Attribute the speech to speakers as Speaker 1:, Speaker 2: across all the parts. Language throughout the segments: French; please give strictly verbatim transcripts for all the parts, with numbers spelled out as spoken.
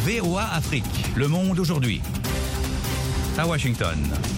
Speaker 1: V O A Afrique, Le Monde aujourd'hui. À Washington.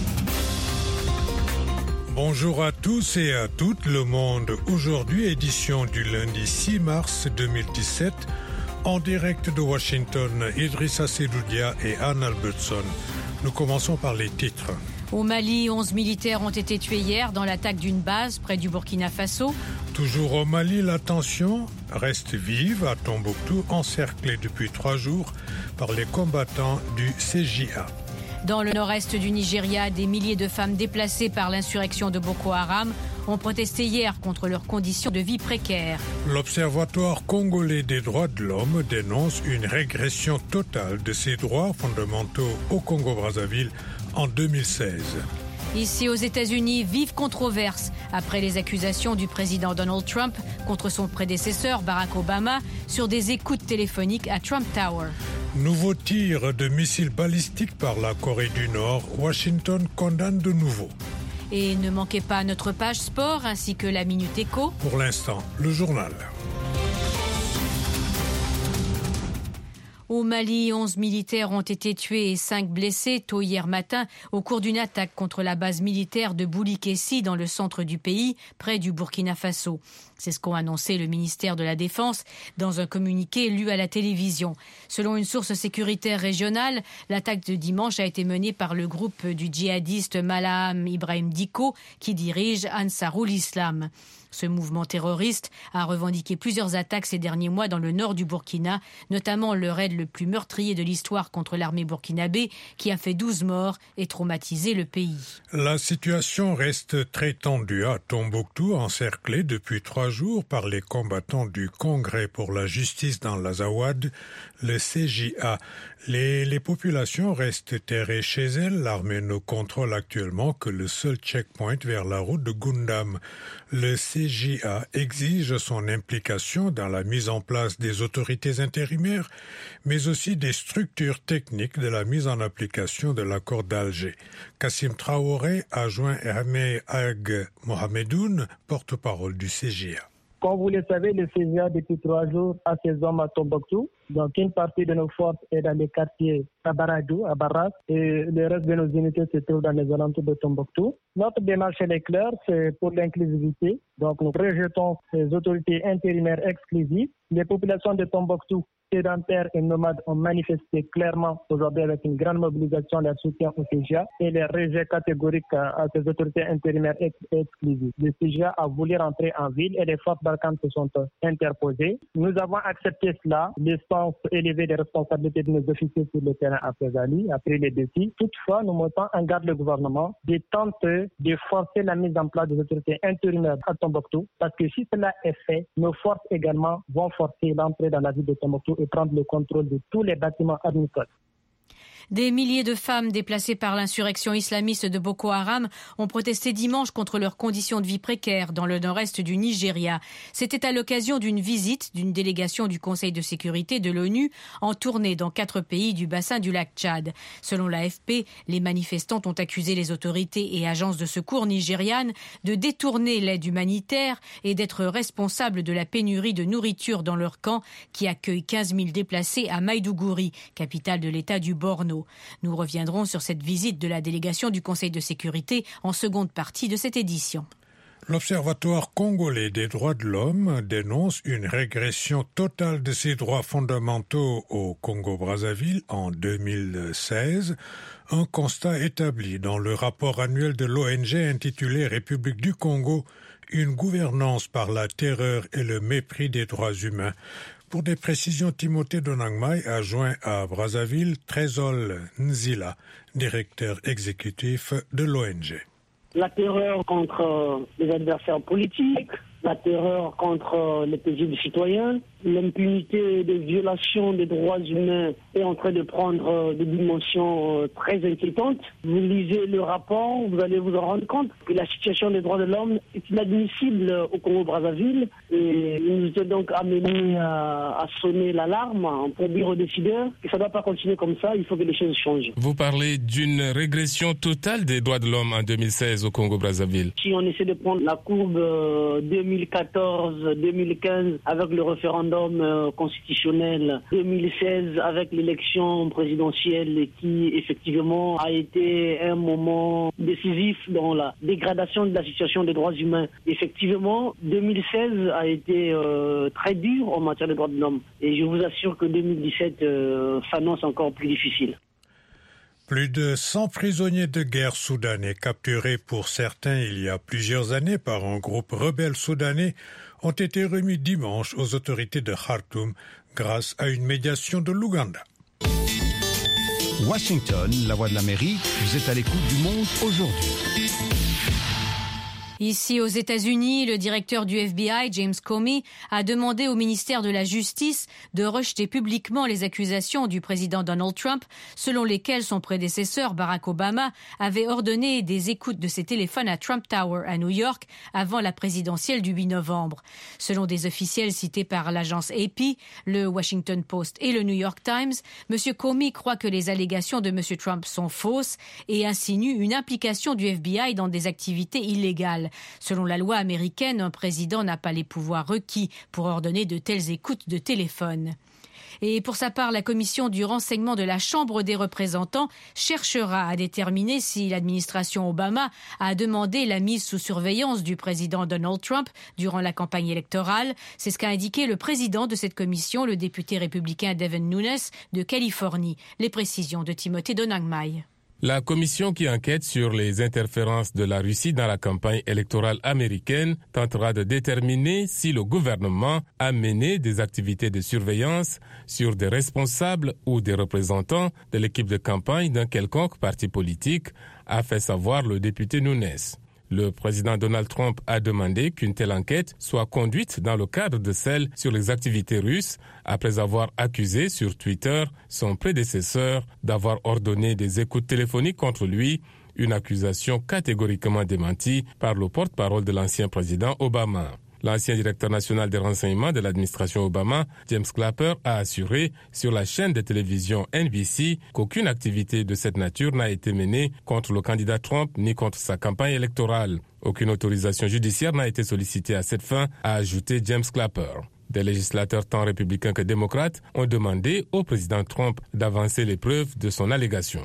Speaker 2: Bonjour à tous et à toutes, Le Monde aujourd'hui, édition du lundi six mars deux mille dix-sept, en direct de Washington, Idrissa Sedoudia et Anne Albertson. Nous commençons par les titres.
Speaker 3: Au Mali, onze militaires ont été tués hier dans l'attaque d'une base près du Burkina Faso.
Speaker 2: Toujours au Mali, la tension reste vive à Tombouctou, encerclée depuis trois jours par les combattants du C J A.
Speaker 3: Dans le nord-est du Nigeria, des milliers de femmes déplacées par l'insurrection de Boko Haram ont protesté hier contre leurs conditions de vie précaires.
Speaker 2: L'Observatoire congolais des droits de l'homme dénonce une régression totale de ses droits fondamentaux au Congo-Brazzaville en deux mille seize.
Speaker 3: Ici aux États-Unis, vive controverse après les accusations du président Donald Trump contre son prédécesseur Barack Obama sur des écoutes téléphoniques à Trump Tower.
Speaker 2: Nouveau tir de missiles balistiques par la Corée du Nord, Washington condamne de nouveau.
Speaker 3: Et ne manquez pas notre page sport ainsi que la Minute Éco.
Speaker 2: Pour l'instant, le journal.
Speaker 3: Au Mali, onze militaires ont été tués et cinq blessés tôt hier matin au cours d'une attaque contre la base militaire de Boulikessi dans le centre du pays, près du Burkina Faso. C'est ce qu'ont annoncé le ministère de la Défense dans un communiqué lu à la télévision. Selon une source sécuritaire régionale, l'attaque de dimanche a été menée par le groupe du djihadiste Malham Ibrahim Dicko qui dirige Ansarul Islam. Ce mouvement terroriste a revendiqué plusieurs attaques ces derniers mois dans le nord du Burkina, notamment le raid le plus meurtrier de l'histoire contre l'armée burkinabé qui a fait douze morts et traumatisé le pays.
Speaker 2: La situation reste très tendue à Tombouctou, encerclée depuis trois jours par les combattants du Congrès pour la justice dans l'Azawad, le C J A. Les, les populations restent terrées chez elles. L'armée ne contrôle actuellement que le seul checkpoint vers la route de Gundam. Le C J A exige son implication dans la mise en place des autorités intérimaires, mais aussi des structures techniques de la mise en application de l'accord d'Alger. Kassim Traoré a joint Ahmed Ag Mohamedoun, porte-parole du C J A.
Speaker 4: Comme vous le savez, le C J A depuis trois jours a ses hommes à Tombouctou. Donc une partie de nos forces est dans les quartiers à Baradou, à Barras, et le reste de nos unités se trouvent dans les alentours de Tombouctou. Notre démarche est claire, c'est pour l'inclusivité. Donc nous rejetons les autorités intérimaires exclusives. Les populations de Tombouctou, sédentaires et nomades, ont manifesté clairement aujourd'hui avec une grande mobilisation leur soutien au C J A et les rejets catégoriques à ces autorités intérimaires ex- exclusives. Le C J A a voulu rentrer en ville et les forces balkanes se sont interposées. Nous avons accepté cela, l'instance élevée des responsabilités de nos officiers sur le terrain à Pesali, après les défis. Toutefois, nous mettons en garde le gouvernement de tenter de forcer la mise en place des autorités intérimaires à Tombouctou, parce que si cela est fait, nos forces également vont forcer l'entrée dans la ville de Tombouctou et prendre le contrôle de tous les bâtiments administratifs.
Speaker 3: Des milliers de femmes déplacées par l'insurrection islamiste de Boko Haram ont protesté dimanche contre leurs conditions de vie précaires dans le nord-est du Nigeria. C'était à l'occasion d'une visite d'une délégation du Conseil de sécurité de l'ONU en tournée dans quatre pays du bassin du lac Tchad. Selon l'A F P, les manifestants ont accusé les autorités et agences de secours nigérianes de détourner l'aide humanitaire et d'être responsables de la pénurie de nourriture dans leur camp qui accueille quinze mille déplacés à Maïdougouri, capitale de l'État du Borno. Nous reviendrons sur cette visite de la délégation du Conseil de sécurité en seconde partie de cette édition.
Speaker 2: L'Observatoire congolais des droits de l'homme dénonce une régression totale de ses droits fondamentaux au Congo-Brazzaville en deux mille seize, un constat établi dans le rapport annuel de l'O N G intitulé République du Congo, une gouvernance par la terreur et le mépris des droits humains. Pour des précisions, Timothée Donangmai a joint à Brazzaville Trésol Nzila, directeur exécutif de l'O N G.
Speaker 5: La terreur contre les adversaires politiques, la terreur contre les paisibles citoyens, l'impunité des violations des droits humains est en train de prendre des dimensions très inquiétantes. Vous lisez le rapport, vous allez vous en rendre compte que la situation des droits de l'homme est inadmissible au Congo-Brazzaville et nous étions donc amenés à, à sonner l'alarme pour dire aux décideurs que ça ne doit pas continuer comme ça, il faut que les choses changent.
Speaker 6: Vous parlez d'une régression totale des droits de l'homme en deux mille seize au Congo-Brazzaville.
Speaker 5: Si on essaie de prendre la courbe deux mille mille quatorze, deux mille quinze avec le référendum constitutionnel, deux mille seize avec l'élection présidentielle qui effectivement a été un moment décisif dans la dégradation de la situation des droits humains. Effectivement, deux mille seize a été euh, très dur en matière de droits de l'homme et je vous assure que deux mille dix-sept euh, s'annonce encore plus difficile.
Speaker 2: Plus de cent prisonniers de guerre soudanais capturés pour certains il y a plusieurs années par un groupe rebelle soudanais ont été remis dimanche aux autorités de Khartoum grâce à une médiation de l'Ouganda.
Speaker 1: Washington, la voix de l'Amérique, vous êtes à l'écoute du Monde aujourd'hui.
Speaker 3: Ici aux États-Unis, le directeur du F B I, James Comey, a demandé au ministère de la Justice de rejeter publiquement les accusations du président Donald Trump, selon lesquelles son prédécesseur Barack Obama avait ordonné des écoutes de ses téléphones à Trump Tower à New York avant la présidentielle du huit novembre. Selon des officiels cités par l'agence A P, le Washington Post et le New York Times, M. Comey croit que les allégations de M. Trump sont fausses et insinue une implication du F B I dans des activités illégales. Selon la loi américaine, un président n'a pas les pouvoirs requis pour ordonner de telles écoutes de téléphone. Et pour sa part, la commission du renseignement de la Chambre des représentants cherchera à déterminer si l'administration Obama a demandé la mise sous surveillance du président Donald Trump durant la campagne électorale. C'est ce qu'a indiqué le président de cette commission, le député républicain Devin Nunes de Californie. Les précisions de Timothée Donangmai.
Speaker 6: La commission qui enquête sur les interférences de la Russie dans la campagne électorale américaine tentera de déterminer si le gouvernement a mené des activités de surveillance sur des responsables ou des représentants de l'équipe de campagne d'un quelconque parti politique, a fait savoir le député Nunes. Le président Donald Trump a demandé qu'une telle enquête soit conduite dans le cadre de celle sur les activités russes, après avoir accusé sur Twitter son prédécesseur d'avoir ordonné des écoutes téléphoniques contre lui, une accusation catégoriquement démentie par le porte-parole de l'ancien président Obama. L'ancien directeur national des renseignements de l'administration Obama, James Clapper, a assuré sur la chaîne de télévision N B C qu'aucune activité de cette nature n'a été menée contre le candidat Trump ni contre sa campagne électorale. Aucune autorisation judiciaire n'a été sollicitée à cette fin, a ajouté James Clapper. Des législateurs tant républicains que démocrates ont demandé au président Trump d'avancer les preuves de son allégation.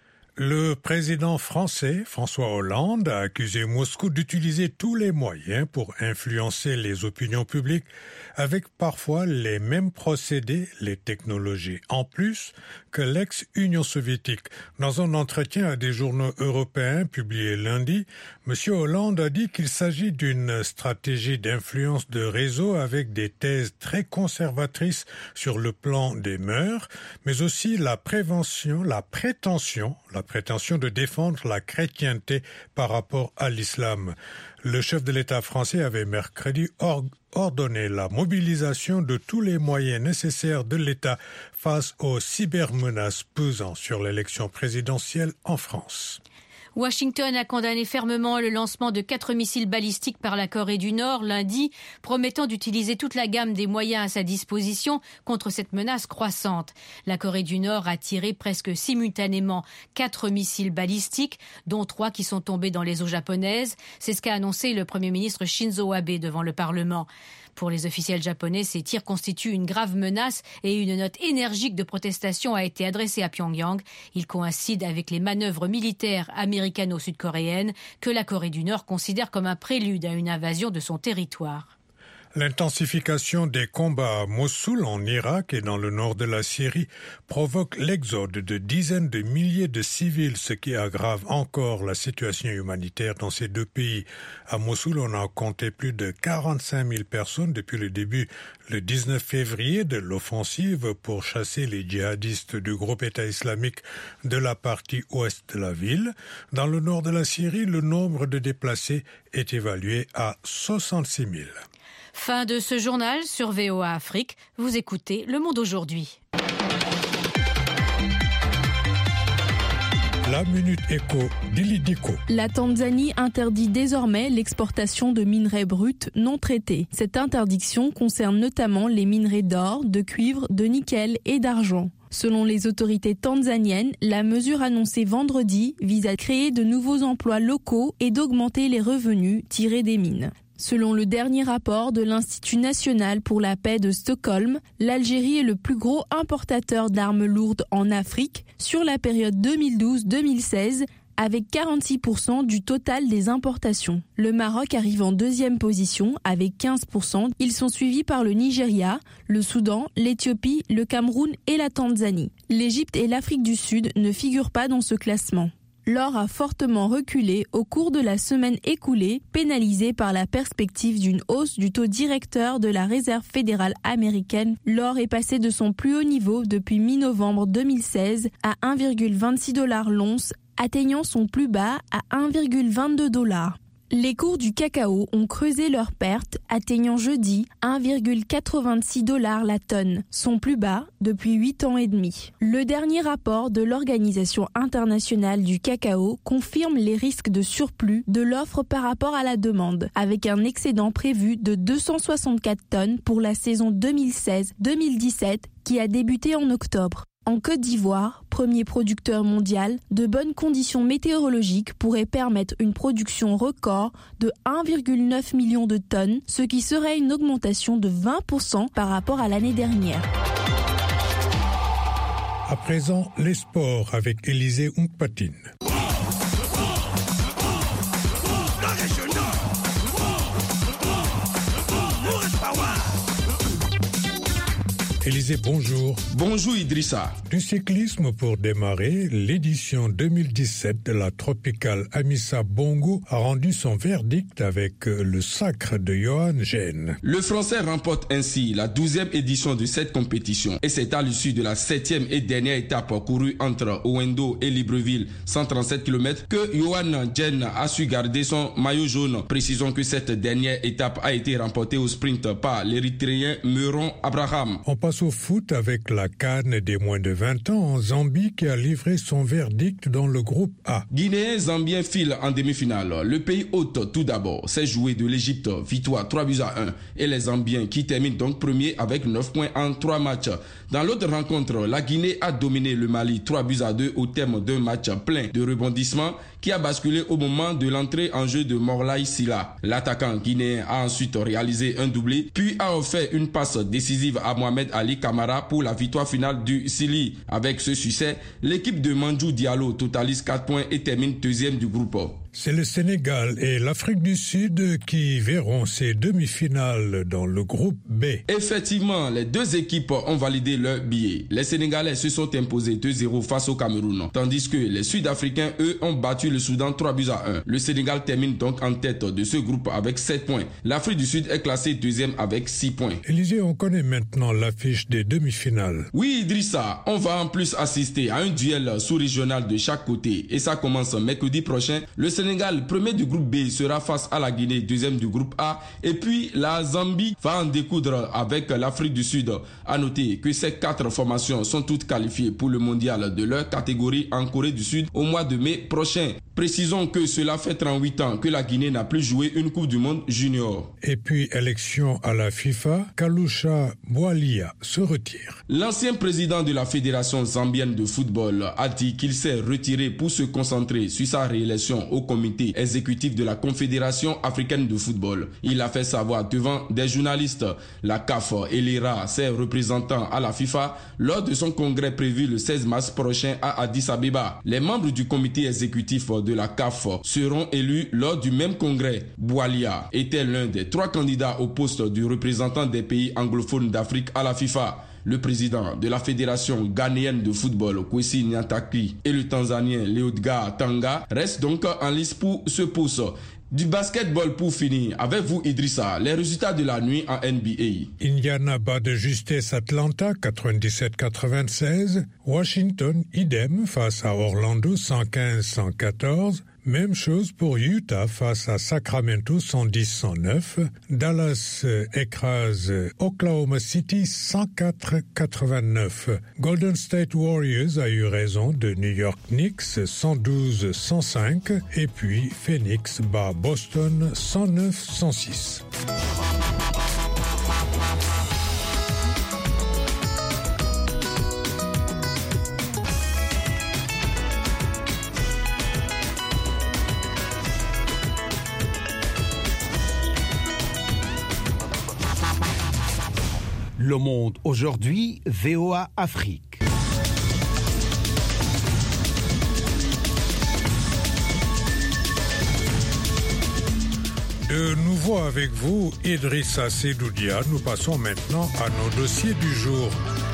Speaker 2: Le président français, François Hollande, a accusé Moscou d'utiliser tous les moyens pour influencer les opinions publiques avec parfois les mêmes procédés, les technologies en plus que l'ex-Union soviétique. Dans un entretien à des journaux européens publié lundi, M. Hollande a dit qu'il s'agit d'une stratégie d'influence de réseau avec des thèses très conservatrices sur le plan des mœurs, mais aussi la prévention, la prétention, la prétention de défendre la chrétienté par rapport à l'islam. Le chef de l'État français avait mercredi or- ordonné la mobilisation de tous les moyens nécessaires de l'État face aux cybermenaces pesant sur l'élection présidentielle en France.
Speaker 3: Washington a condamné fermement le lancement de quatre missiles balistiques par la Corée du Nord lundi, promettant d'utiliser toute la gamme des moyens à sa disposition contre cette menace croissante. La Corée du Nord a tiré presque simultanément quatre missiles balistiques, dont trois qui sont tombés dans les eaux japonaises. C'est ce qu'a annoncé le Premier ministre Shinzo Abe devant le Parlement. Pour les officiels japonais, ces tirs constituent une grave menace et une note énergique de protestation a été adressée à Pyongyang. Il coïncide avec les manœuvres militaires américano-sud-coréennes que la Corée du Nord considère comme un prélude à une invasion de son territoire.
Speaker 2: L'intensification des combats à Mossoul, en Irak et dans le nord de la Syrie, provoque l'exode de dizaines de milliers de civils, ce qui aggrave encore la situation humanitaire dans ces deux pays. À Mossoul, on a compté plus de quarante-cinq mille personnes depuis le début, le dix-neuf février, de l'offensive pour chasser les djihadistes du groupe État islamique de la partie ouest de la ville. Dans le nord de la Syrie, le nombre de déplacés est évalué à soixante-six mille.
Speaker 3: Fin de ce journal sur V O A Afrique. Vous écoutez Le Monde aujourd'hui.
Speaker 2: La Minute Éco d'Ilidiko.
Speaker 7: La Tanzanie interdit désormais l'exportation de minerais bruts non traités. Cette interdiction concerne notamment les minerais d'or, de cuivre, de nickel et d'argent. Selon les autorités tanzaniennes, la mesure annoncée vendredi vise à créer de nouveaux emplois locaux et d'augmenter les revenus tirés des mines. Selon le dernier rapport de l'Institut national pour la paix de Stockholm, l'Algérie est le plus gros importateur d'armes lourdes en Afrique sur la période deux mille douze deux mille seize, avec quarante-six pour cent du total des importations. Le Maroc arrive en deuxième position avec quinze pour cent. Ils sont suivis par le Nigeria, le Soudan, l'Éthiopie, le Cameroun et la Tanzanie. L'Égypte et l'Afrique du Sud ne figurent pas dans ce classement. L'or a fortement reculé au cours de la semaine écoulée, pénalisé par la perspective d'une hausse du taux directeur de la Réserve fédérale américaine. L'or est passé de son plus haut niveau depuis mi-novembre deux mille seize à un virgule vingt-six dollars l'once, atteignant son plus bas à un virgule vingt-deux dollars. Les cours du cacao ont creusé leurs pertes, atteignant jeudi un virgule quatre-vingt-six dollars la tonne, son plus bas depuis huit ans et demi. Le dernier rapport de l'Organisation internationale du cacao confirme les risques de surplus de l'offre par rapport à la demande, avec un excédent prévu de deux cent soixante-quatre tonnes pour la saison deux mille seize deux mille dix-sept qui a débuté en octobre. En Côte d'Ivoire, premier producteur mondial, de bonnes conditions météorologiques pourraient permettre une production record de un virgule neuf million de tonnes, ce qui serait une augmentation de vingt pour cent par rapport à l'année dernière.
Speaker 2: À présent, les sports avec Élisée Oungpatine. Élisée, bonjour.
Speaker 8: Bonjour Idrissa.
Speaker 2: Du cyclisme pour démarrer, l'édition deux mille dix-sept de la Tropicale Amissa Bongo a rendu son verdict avec le sacre de Johan Gene.
Speaker 8: Le Français remporte ainsi la douzième édition de cette compétition et c'est à l'issue de la septième et dernière étape courue entre Owendo et Libreville, cent trente-sept kilomètres, que Johan Gene a su garder son maillot jaune. Précisons que cette dernière étape a été remportée au sprint par l'Érythréen Meuron Abraham.
Speaker 2: On passe au foot avec la CAN des moins de vingt ans en Zambie qui a livré son verdict dans le groupe A.
Speaker 8: Guinéen-Zambien file en demi-finale. Le pays hôte tout d'abord s'est joué de l'Égypte, victoire trois buts à un. Et les Zambiens qui terminent donc premier avec neuf points en trois matchs. Dans l'autre rencontre, la Guinée a dominé le Mali trois buts à deux au terme d'un match plein de rebondissements qui a basculé au moment de l'entrée en jeu de Morlaï Silla. L'attaquant guinéen a ensuite réalisé un doublé, puis a offert une passe décisive à Mohamed Ali Camara pour la victoire finale du Sili. Avec ce succès, l'équipe de Mandjou Diallo totalise quatre points et termine deuxième du groupe.
Speaker 2: C'est le Sénégal et l'Afrique du Sud qui verront ces demi-finales dans le groupe B.
Speaker 8: Effectivement, les deux équipes ont validé leur billet. Les Sénégalais se sont imposés deux zéro face au Cameroun, tandis que les Sud-Africains, eux, ont battu le Soudan trois buts à un. Le Sénégal termine donc en tête de ce groupe avec sept points. L'Afrique du Sud est classée deuxième avec six points.
Speaker 2: Élisée, on connaît maintenant l'affiche des demi-finales.
Speaker 8: Oui, Idrissa, on va en plus assister à un duel sous-régional de chaque côté. Et ça commence mercredi prochain. Le Sénégal, premier du groupe B, sera face à la Guinée, deuxième du groupe A. Et puis, la Zambie va en découdre avec l'Afrique du Sud. À noter que ces quatre formations sont toutes qualifiées pour le mondial de leur catégorie en Corée du Sud au mois de mai prochain. Précisons que cela fait trente-huit ans que la Guinée n'a plus joué une Coupe du Monde junior.
Speaker 2: Et puis, élection à la FIFA, Kalusha Bwalia se retire.
Speaker 8: L'ancien président de la Fédération zambienne de football a dit qu'il s'est retiré pour se concentrer sur sa réélection au comité exécutif de la Confédération africaine de football. Il a fait savoir devant des journalistes. La C A F élira ses représentants à la FIFA lors de son congrès prévu le seize mars prochain à Addis Abeba. Les membres du comité exécutif de la C A F seront élus lors du même congrès. Bwalia était l'un des trois candidats au poste du représentant des pays anglophones d'Afrique à la FIFA. Le président de la Fédération ghanéenne de football, Kwesi Nyantakwi, et le Tanzanien Leodgar Tanga restent donc en lice pour ce poste. Du basketball pour finir, avec vous Idrissa, les résultats de la nuit en N B A.
Speaker 2: Indiana bat de justesse Atlanta quatre-vingt-dix-sept quatre-vingt-seize, Washington idem face à Orlando cent quinze à cent quatorze, même chose pour Utah face à Sacramento cent dix à cent neuf, Dallas écrase Oklahoma City cent quatre à quatre-vingt-neuf, Golden State Warriors a eu raison de New York Knicks cent douze à cent cinq et puis Phoenix bat Boston cent neuf à cent six.
Speaker 9: Le Monde aujourd'hui, V O A Afrique.
Speaker 2: De nouveau avec vous, Idrissa Sedoudia. Nous passons maintenant à nos dossiers du jour.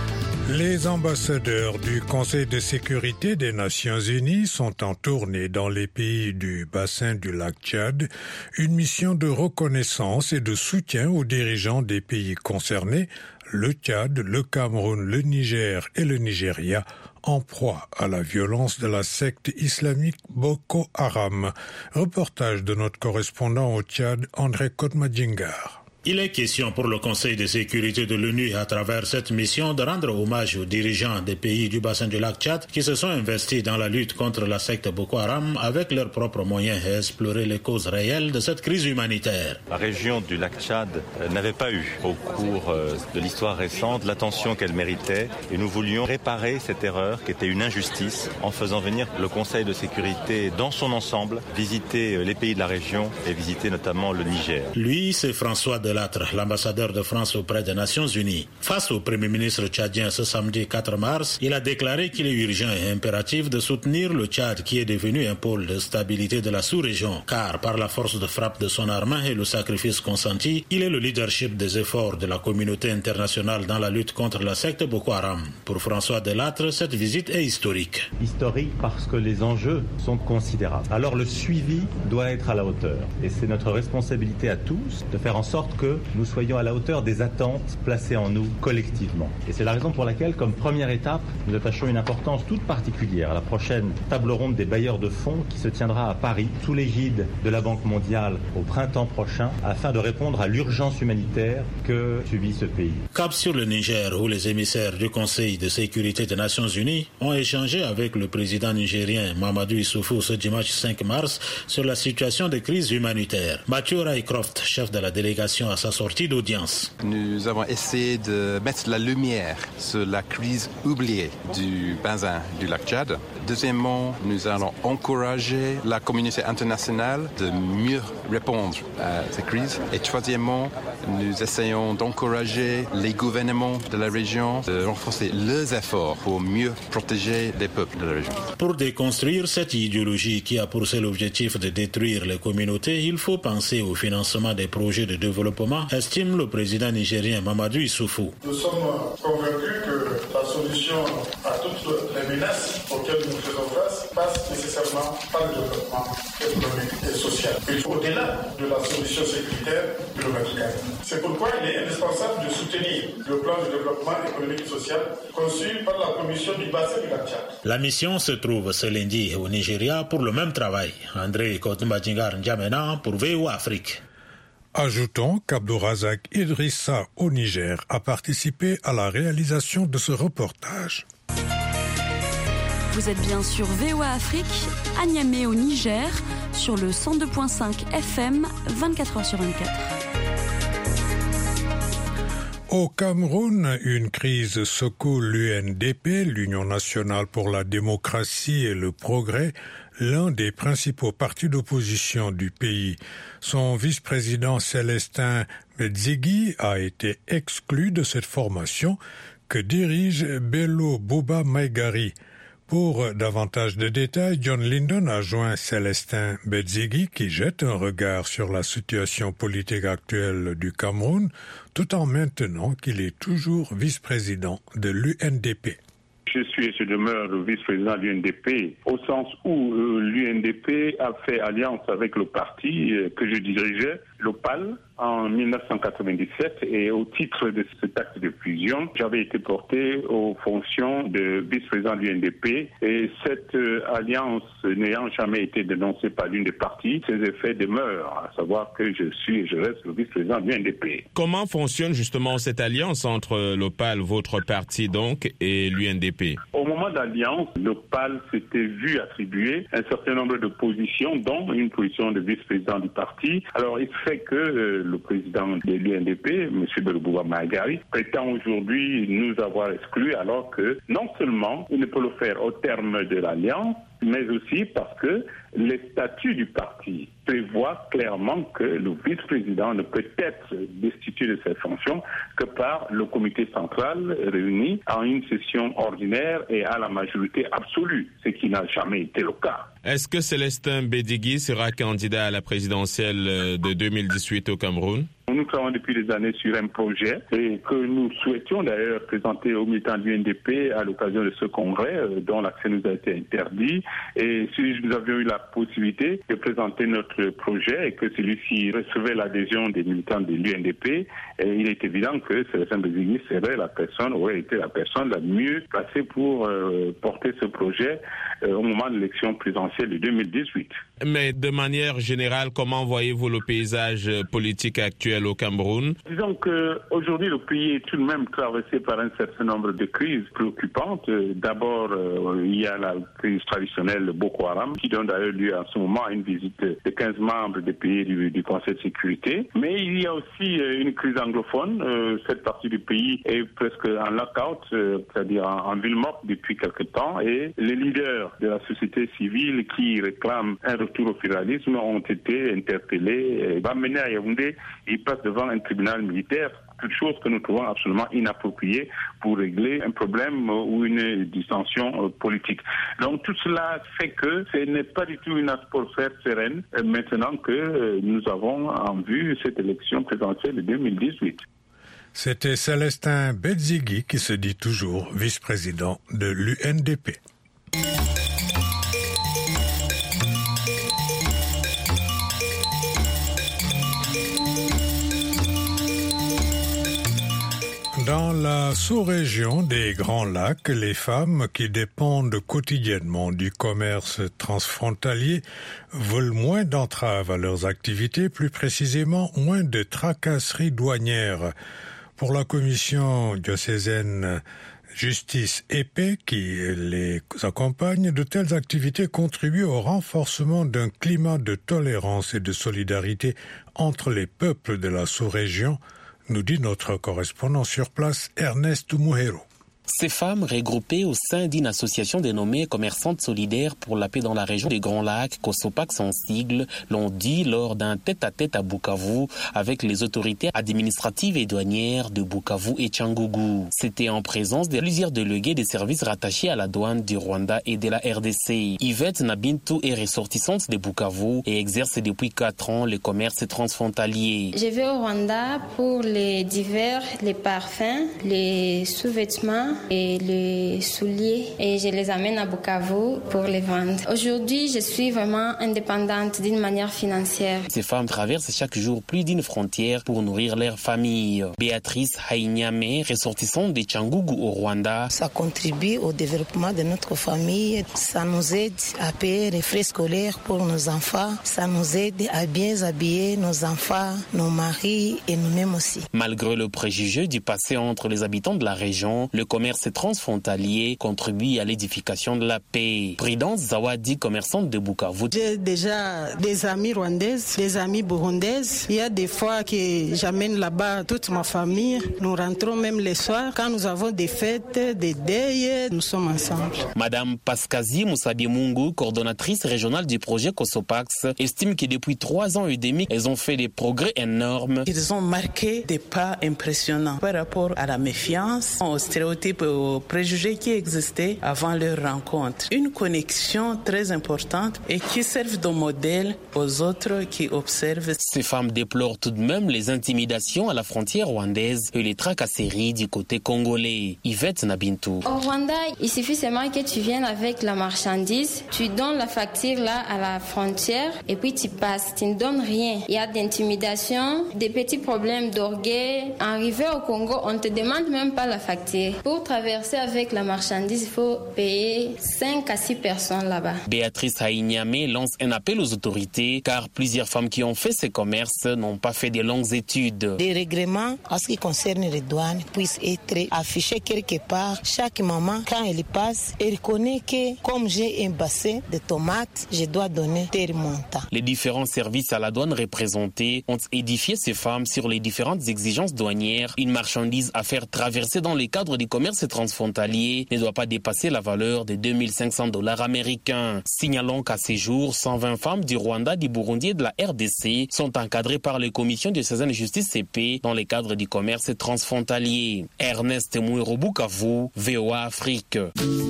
Speaker 2: Les ambassadeurs du Conseil de sécurité des Nations Unies sont en tournée dans les pays du bassin du lac Tchad, une mission de reconnaissance et de soutien aux dirigeants des pays concernés, le Tchad, le Cameroun, le Niger et le Nigeria, en proie à la violence de la secte islamique Boko Haram. Reportage de notre correspondant au Tchad, André Kotmadjingar.
Speaker 10: Il est question pour le Conseil de sécurité de l'ONU à travers cette mission de rendre hommage aux dirigeants des pays du bassin du lac Tchad qui se sont investis dans la lutte contre la secte Boko Haram avec leurs propres moyens et explorer les causes réelles de cette crise humanitaire.
Speaker 11: La région du lac Tchad n'avait pas eu au cours de l'histoire récente l'attention qu'elle méritait et nous voulions réparer cette erreur qui était une injustice en faisant venir le Conseil de sécurité dans son ensemble, visiter les pays de la région et visiter notamment le Niger.
Speaker 10: Lui, c'est François de l'ambassadeur de France auprès des Nations Unies. Face au Premier ministre tchadien ce samedi quatre mars, il a déclaré qu'il est urgent et impératif de soutenir le Tchad qui est devenu un pôle de stabilité de la sous-région, car par la force de frappe de son armée et le sacrifice consenti, il est le leadership des efforts de la communauté internationale dans la lutte contre la secte Boko Haram. Pour François Delattre, cette visite est historique.
Speaker 12: Historique parce que les enjeux sont considérables. Alors le suivi doit être à la hauteur. Et c'est notre responsabilité à tous de faire en sorte que nous soyons à la hauteur des attentes placées en nous collectivement. Et c'est la raison pour laquelle, comme première étape, nous attachons une importance toute particulière à la prochaine table ronde des bailleurs de fonds qui se tiendra à Paris, sous l'égide de la Banque mondiale au printemps prochain, afin de répondre à l'urgence humanitaire que subit ce pays.
Speaker 10: Cap sur le Niger, où les émissaires du Conseil de sécurité des Nations Unies ont échangé avec le président nigérien Mamadou Issoufou ce dimanche cinq mars sur la situation de crise humanitaire. Mathieu Raycroft, chef de la délégation à sa sortie d'audience.
Speaker 13: Nous avons essayé de mettre la lumière sur la crise oubliée du bassin du lac Tchad. Deuxièmement, nous allons encourager la communauté internationale de mieux répondre à cette crise. Et troisièmement, nous essayons d'encourager les gouvernements de la région de renforcer leurs efforts pour mieux protéger les peuples de la région.
Speaker 10: Pour déconstruire cette idéologie qui a pour seul objectif de détruire les communautés, il faut penser au financement des projets de développement, estime le président nigérien Mamadou Issoufou.
Speaker 14: Nous sommes convaincus que la solution à toutes les menaces auxquelles nous faisons face passe nécessairement par le développement économique et social. Et au-delà de la solution sécuritaire de l'humanitaire. C'est pourquoi il est indispensable de soutenir le plan de développement économique et social conçu par la commission du bassin du lac Tchad.
Speaker 10: La mission se trouve ce lundi au Nigeria pour le même travail. André Kotmadjingar N'Djamena pour V O A Afrique.
Speaker 2: Ajoutons qu'Abdourazak Idrissa au Niger a participé à la réalisation de ce reportage.
Speaker 15: Vous êtes bien sur V O A Afrique, à Niamey au Niger, sur le cent deux virgule cinq F M, vingt-quatre heures sur vingt-quatre.
Speaker 2: Au Cameroun, une crise secoue l'U N D P, l'Union nationale pour la démocratie et le progrès, l'un des principaux partis d'opposition du pays. Son vice-président Célestin Bedzegui a été exclu de cette formation que dirige Bello Bouba Maïgari. Pour davantage de détails, John Lyndon a joint Célestin Bedzegui qui jette un regard sur la situation politique actuelle du Cameroun, tout en maintenant qu'il est toujours vice-président de l'U N D P.
Speaker 16: Je suis et je demeure le vice-président de l'U N D P, au sens où euh, l'U N D P a fait alliance avec le parti euh, que je dirigeais, l'O P A L, en mille neuf cent quatre-vingt-dix-sept, et au titre de cet acte de fusion, j'avais été porté aux fonctions de vice-président de l'U N D P, et cette euh, alliance n'ayant jamais été dénoncée par l'une des parties, ses effets demeurent, à savoir que je suis et je reste le vice-président de l'U N D P.
Speaker 17: Comment fonctionne justement cette alliance entre l'O P A L, votre parti donc, et l'U N D P?
Speaker 16: Au moment de l'alliance, l'O P A L s'était vu attribuer un certain nombre de positions, dont une position de vice-président du parti. Alors il fait que euh, le président de l'U N D P, M. Bello Bouba Maïgari, prétend aujourd'hui nous avoir exclus, alors que non seulement il ne peut le faire au terme de l'alliance, mais aussi parce que les statuts du parti prévoient clairement que le vice-président ne peut être destitué de ses fonctions que par le comité central réuni en une session ordinaire et à la majorité absolue, ce qui n'a jamais été le cas.
Speaker 17: Est-ce que Célestin Bédigui sera candidat à la présidentielle de deux mille dix-huit au Cameroun?
Speaker 16: Nous travaillons depuis des années sur un projet et que nous souhaitions d'ailleurs présenter aux militants de l'U N D P à l'occasion de ce congrès dont l'accès nous a été interdit. Et si nous avions eu la possibilité de présenter notre projet et que celui-ci recevait l'adhésion des militants de l'U N D P, il est évident que Célestin Bédigui serait la personne, aurait été la personne la mieux placée pour euh, porter ce projet euh, au moment de l'élection présidentielle de deux mille dix-huit.
Speaker 17: Mais de manière générale, comment voyez-vous le paysage politique actuel au Cameroun?
Speaker 16: Disons qu'aujourd'hui, le pays est tout de même traversé par un certain nombre de crises préoccupantes. D'abord, euh, il y a la crise traditionnelle de Boko Haram, qui donne d'ailleurs lieu en ce moment à une visite de quinze membres des pays du, du Conseil de sécurité. Mais il y a aussi euh, une crise anglophone. Euh, cette partie du pays est presque en lockout, euh, c'est-à-dire en, en ville morte depuis quelque temps. Et les leaders de la société civile qui réclament un retour au fédéralisme ont été interpellés. Va mener à Yaoundé, ils passent devant un tribunal militaire, quelque chose que nous trouvons absolument inapproprié pour régler un problème ou une dissension politique. Donc tout cela fait que ce n'est pas du tout une atmosphère sereine maintenant que nous avons en vue cette élection présidentielle de deux mille dix-huit.
Speaker 2: C'était Célestin Bédigui qui se dit toujours vice-président de l'U N D P. Dans la sous-région des Grands Lacs, les femmes qui dépendent quotidiennement du commerce transfrontalier veulent moins d'entraves à leurs activités, plus précisément moins de tracasseries douanières. Pour la commission diocésaine Justice et Paix qui les accompagne, de telles activités contribuent au renforcement d'un climat de tolérance et de solidarité entre les peuples de la sous-région, nous dit notre correspondant sur place, Ernest Mouhero.
Speaker 18: Ces femmes, regroupées au sein d'une association dénommée Commerçantes solidaires pour la paix dans la région des Grands Lacs, COSOPAC son sigle, l'ont dit lors d'un tête-à-tête à Bukavu avec les autorités administratives et douanières de Bukavu et Cyangugu. C'était en présence de plusieurs délégués des services rattachés à la douane du Rwanda et de la R D C. Yvette Nabintu est ressortissante de Bukavu et exerce depuis quatre ans le commerce transfrontalier.
Speaker 19: Je vais au Rwanda pour les divers, les parfums, les sous-vêtements et les souliers et je les amène à Bukavu pour les vendre. Aujourd'hui, je suis vraiment indépendante d'une manière financière.
Speaker 18: Ces femmes traversent chaque jour plus d'une frontière pour nourrir leur famille. Béatrice Hainyame, ressortissante de Cyangugu au Rwanda.
Speaker 20: Ça contribue au développement de notre famille. Ça nous aide à payer les frais scolaires pour nos enfants. Ça nous aide à bien habiller nos enfants, nos maris et nous-mêmes aussi.
Speaker 18: Malgré le préjugé du passé entre les habitants de la région, le commerce transfrontalier contribue à l'édification de la paix. Prudence Zawadi, commerçante de Bukavu.
Speaker 21: J'ai déjà des amis rwandaises, des amis burundaises. Il y a des fois que j'amène là-bas toute ma famille. Nous rentrons même les soirs. Quand nous avons des fêtes, des deuils, nous sommes ensemble.
Speaker 18: Madame Pascazi Moussabi-Mungu, coordonnatrice régionale du projet COSOPAX, estime que depuis trois ans et demi, elles ont fait des progrès énormes.
Speaker 22: Ils ont marqué des pas impressionnants par rapport à la méfiance, aux stéréotypes, aux préjugés qui existaient avant leur rencontre. Une connexion très importante et qui servent de modèle aux autres qui observent.
Speaker 18: Ces femmes déplorent tout de même les intimidations à la frontière rwandaise et les tracasseries du côté congolais. Yvette Nabintu.
Speaker 19: Au Rwanda, il suffit seulement que tu viennes avec la marchandise, tu donnes la facture là à la frontière et puis tu passes. Tu ne donnes rien. Il y a d'intimidation, des petits problèmes d'orgueil. Arrivé au Congo, on ne te demande même pas la facture. Pour traverser avec la marchandise, il faut payer cinq à six personnes là-bas.
Speaker 18: Béatrice Hainyame lance un appel aux autorités car plusieurs femmes qui ont fait ce commerce n'ont pas fait de longues études.
Speaker 20: Les règlements en ce qui concerne les douanes puissent être affichés quelque part. Chaque maman, quand elle passe, elle connaît que comme j'ai un bassin de tomates, je dois donner tel montant.
Speaker 18: Les différents services à la douane représentés ont édifié ces femmes sur les différentes exigences douanières. Une marchandise à faire traverser dans le cadre du commerce commerce transfrontalier ne doit pas dépasser la valeur de deux mille cinq cents dollars américains. Signalons qu'à ces jours, cent vingt femmes du Rwanda, du Burundi et de la R D C sont encadrées par les commissions diocésaines de justice C P dans le cadre du commerce transfrontalier. Ernest Mouiro, Bukavu, V O A Afrique.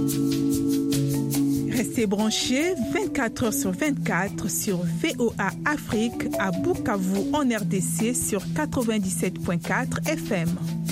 Speaker 4: Restez branchés vingt-quatre heures sur vingt-quatre sur V O A Afrique à Bukavu en R D C sur quatre-vingt-dix-sept virgule quatre F M.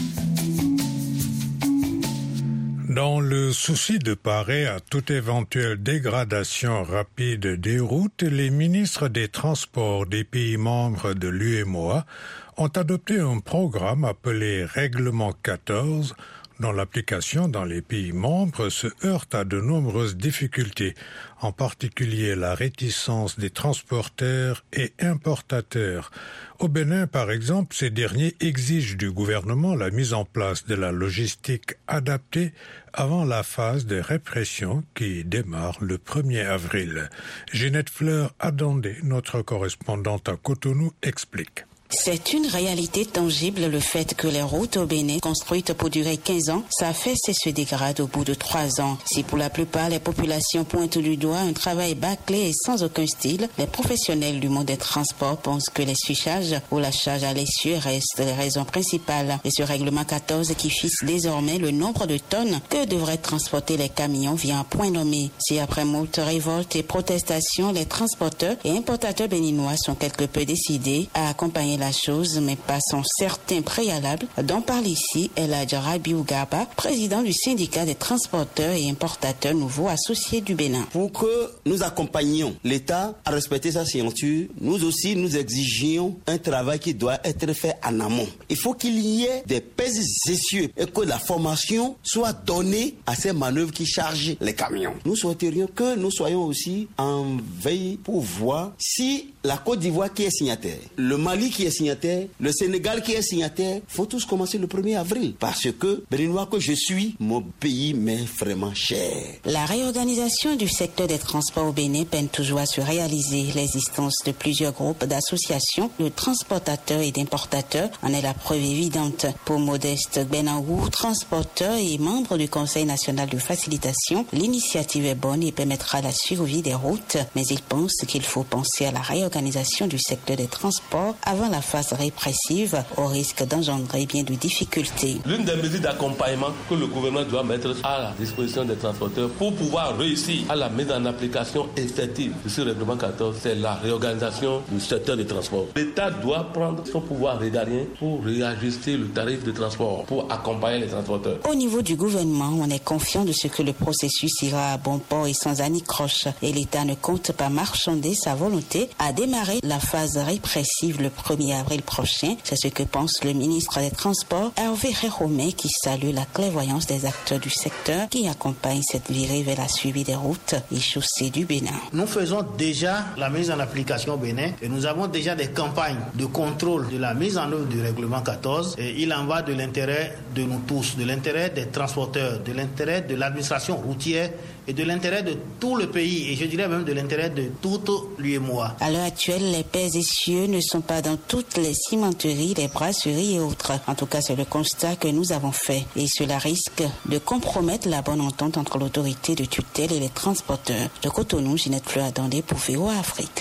Speaker 2: Dans le souci de parer à toute éventuelle dégradation rapide des routes, les ministres des Transports des pays membres de l'U M O A ont adopté un programme appelé Règlement quatorze, dont l'application dans les pays membres se heurte à de nombreuses difficultés, en particulier la réticence des transporteurs et importateurs. Au Bénin, par exemple, ces derniers exigent du gouvernement la mise en place de la logistique adaptée avant la phase de répression qui démarre le premier avril. Ginette Fleur-Adandé, notre correspondante à Cotonou, explique.
Speaker 5: C'est une réalité tangible le fait que les routes au Bénin, construites pour durer quinze ans, s'affaissent et se dégradent au bout de trois ans. Si pour la plupart les populations pointent du doigt un travail bâclé et sans aucun style, les professionnels du monde des transports pensent que les surcharges ou la charge à l'essieu restent les raisons principales. Et ce règlement quatorze qui fixe désormais le nombre de tonnes que devraient transporter les camions vient à point nommé. Si après moult révoltes et protestations, les transporteurs et importateurs béninois sont quelque peu décidés à accompagner la chose, mais passons certains préalables, dont parle ici El Hadj Rabiou Garba, président du syndicat des transporteurs et importateurs nouveaux associés du Bénin.
Speaker 23: Pour que nous accompagnions l'État à respecter sa signature, nous aussi nous exigions un travail qui doit être fait en amont. Il faut qu'il y ait des pèses essieux et que la formation soit donnée à ces manœuvres qui chargent les camions. Nous souhaiterions que nous soyons aussi en veille pour voir si la Côte d'Ivoire qui est signataire, le Mali qui est signataire, le Sénégal qui est signataire, faut tous commencer le premier avril. Parce que, Béninois que je suis, mon pays m'est vraiment cher.
Speaker 5: La réorganisation du secteur des transports au Bénin peine toujours à se réaliser. L'existence de plusieurs groupes d'associations de transportateurs et d'importateurs en est la preuve évidente. Pour Modeste Benangou, transporteur et membre du Conseil national de facilitation, l'initiative est bonne et permettra la survie des routes. Mais il pense qu'il faut penser à la réorganisation du secteur des transports avant la phase répressive, au risque d'engendrer bien de difficultés.
Speaker 24: L'une des mesures d'accompagnement que le gouvernement doit mettre à la disposition des transporteurs pour pouvoir réussir à la mise en application effective de ce règlement quatorze, c'est la réorganisation du secteur des transports. L'État doit prendre son pouvoir régalien pour réajuster le tarif de transport, pour accompagner les transporteurs.
Speaker 5: Au niveau du gouvernement, on est confiant de ce que le processus ira à bon port et sans anicroche. Et l'État ne compte pas marchander sa volonté à démarrer la phase répressive le premier avril prochain. C'est ce que pense le ministre des Transports, Hervé Réhomé, qui salue la clairvoyance des acteurs du secteur qui accompagnent cette virée vers la suivi des routes et chaussées du Bénin.
Speaker 25: Nous faisons déjà la mise en application au Bénin et nous avons déjà des campagnes de contrôle de la mise en œuvre du règlement quatorze. Et il en va de l'intérêt de nous tous, de l'intérêt des transporteurs, de l'intérêt de l'administration routière et de l'intérêt de tout le pays, et je dirais même de l'intérêt de toute l'U M O A.
Speaker 5: À l'heure actuelle, les pèses essieux ne sont pas dans toutes les cimenteries, les brasseries et autres. En tout cas, c'est le constat que nous avons fait. Et cela risque de compromettre la bonne entente entre l'autorité de tutelle et les transporteurs. De Cotonou, Ginette Fleur-Adandé pour V O A Afrique.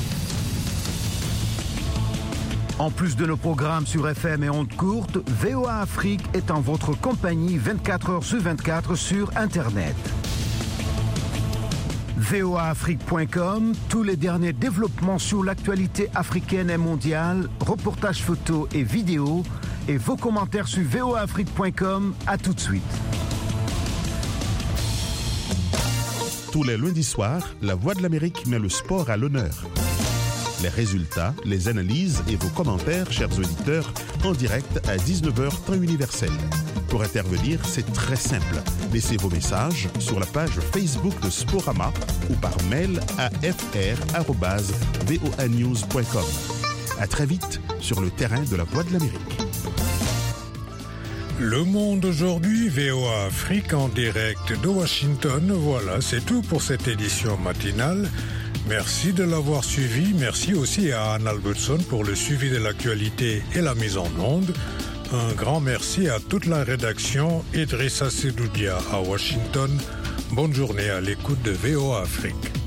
Speaker 9: En plus de nos programmes sur F M et ondes courtes, V O A Afrique est en votre compagnie vingt-quatre heures sur vingt-quatre sur Internet. V O A Afrique point com, tous les derniers développements sur l'actualité africaine et mondiale, reportages photos et vidéos, et vos commentaires sur V O A Afrique point com. À tout de suite.
Speaker 26: Tous les lundis soirs, La Voix de l'Amérique met le sport à l'honneur. Les résultats, les analyses et vos commentaires, chers auditeurs, en direct à dix-neuf heures temps universel. Pour intervenir, c'est très simple. Laissez vos messages sur la page Facebook de Sporama ou par mail à f r arobase v o a news point com. À très vite sur le terrain de La Voix de l'Amérique.
Speaker 2: Le Monde aujourd'hui, V O A Afrique en direct de Washington. Voilà, c'est tout pour cette édition matinale. Merci de l'avoir suivi. Merci aussi à Anne Albertson pour le suivi de l'actualité et la mise en onde. Un grand merci à toute la rédaction, Idrissa Sedoudia à Washington. Bonne journée à l'écoute de V O A Afrique.